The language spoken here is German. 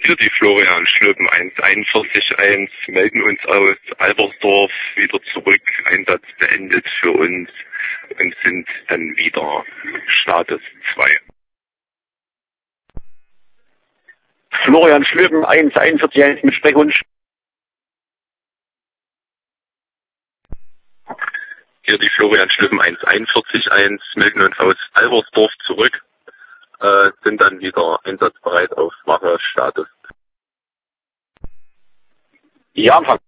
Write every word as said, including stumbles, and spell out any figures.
Hier die Florian Schlöben eins einundvierzig eins, melden uns aus Albersdorf wieder zurück, Einsatz beendet für uns und sind dann wieder Status zwei. Florian Schlöben eins einundvierzig eins mit Sprechwunsch. Hier die Florian Schlöben eins einundvierzig eins, melden uns aus Albersdorf zurück, äh, sind dann wieder einsatzbereit auf Wache Status. Ja, Anfang.